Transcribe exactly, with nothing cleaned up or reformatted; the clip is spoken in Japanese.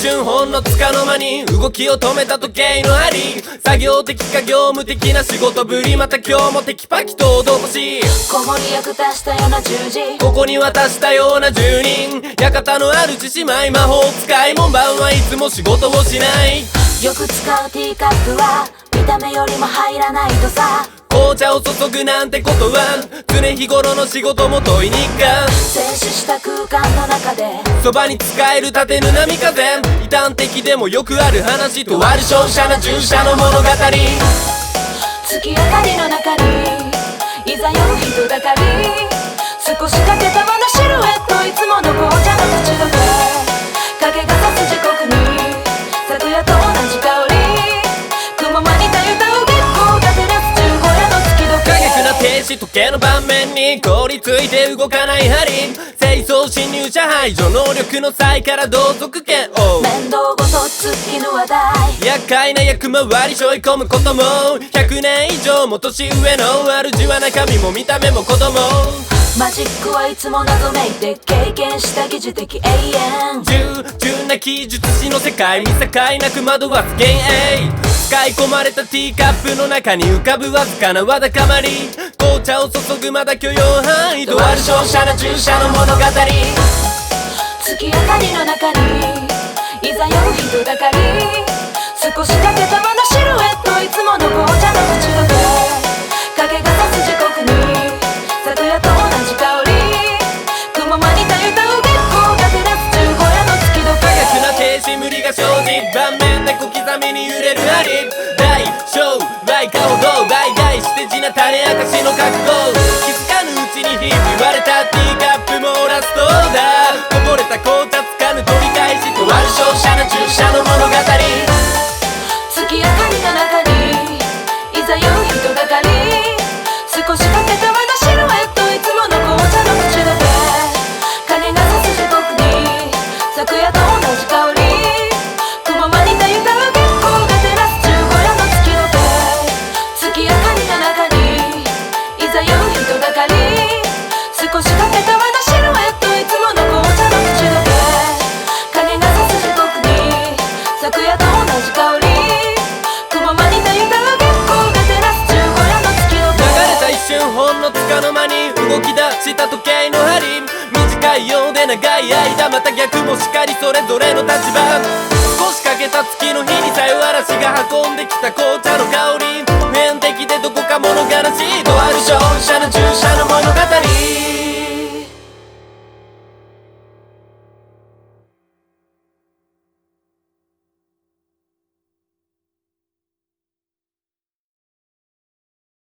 瞬ほんのつかの間に動きを止めた時計の針、作業的か業務的な仕事ぶり、また今日もテキパキと脅し、 子守役足したような十字、 ここに渡したような住人、館の主姉妹魔法使い、門番はいつも仕事をしない。 よく使うティーカップは見た目よりも入らないとさ、 紅茶を注ぐなんてことは常日頃の仕事も問いにか静止した空間の中でそばに使える立てぬ波風、異端的でもよくある話、とある照射な従者の物語、 月明かりの中にいざ酔う人だかり、少しかけたまなシルエット、いつもの紅茶の口どけ、影が差す時刻に昨夜と同じ香り、雲間にたゆたう月光が照らす十五夜の月時計、 過激な停止時計の盤面に凍りついて動かない針、清掃侵入者排除能力の際から同族権を面倒ごと尽きぬ話題、 厄介な役回り背負い込むこともひゃくねん以上も年上の主は中身も見た目も子供、 マジックはいつも謎めいて経験した疑似的永遠、 従順な記述師の世界、見境なく惑わす幻影、使い込まれたティーカップの中に浮かぶわずかなわだかまり、紅茶を注ぐまだ許容範囲、とある照射な従者の物語、 月明かりの中にいざ酔う人だかり、少しかけたまなシルエット、いつもの紅茶の口どけ、影が差す時刻に昨夜と同じ香り、雲間にたゆたう月光が照らす十五夜の月時計、 過酷な停止無理が生じ、盤面で小刻みに揺れる針、大小倍化をどう倍買して地な種明かしの覚悟、気づかぬうちにひび割れたティーカップもラストだ、こぼれた紅茶つかぬ取り返し、とある照射な従者の物語、 月明かりの中にいざ酔う人だかり、少しかけたまなシルエット、いつもの紅茶の口どけ、影が差す時刻に昨夜と同じ香り、雲間にたゆたう月光が照らす十五夜の月時計、月明かりの中にいざ酔う人だかり、少しかけたまなシルエット、いつもの紅茶の口どけ、影が差す時刻に昨夜と同じ香り、雲間にたゆたう月光が照らす十五夜の月時計、 流れた一瞬ほんのつかの間に動き出した時計の針、短いようで長い間また逆もしかり、それぞれの立場、少